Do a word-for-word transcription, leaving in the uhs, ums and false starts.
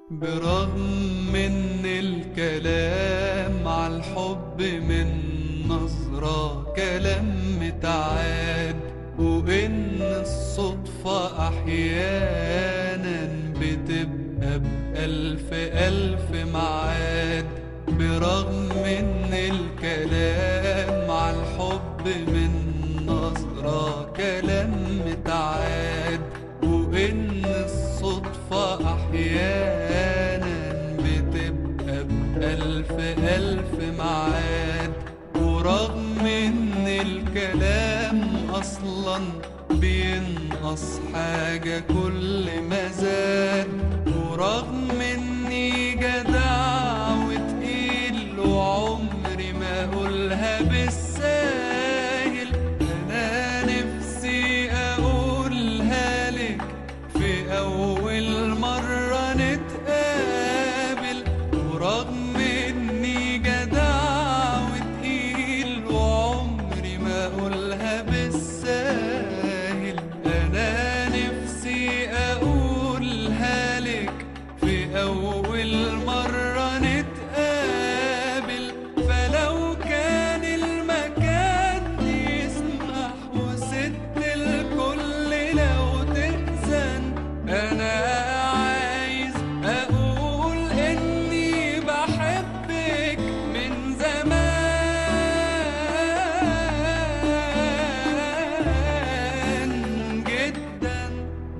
برغم ان الكلام عالحب من نظرة كلام متعاد، وان الصدفة احيانا بتبقى بألف ألف معاد. برغم ان الكلام عالحب من نظرة كلام متعاد، وان الصدفة احيانا بتبقى بألف ألف معاد. ورغم ان الكلام اصلا بينقص حاجة كل ما زاد، ورغم اني جدع وتقيل وعمري ما اقولها بالساهل، انا نفسي اقولها لك في اول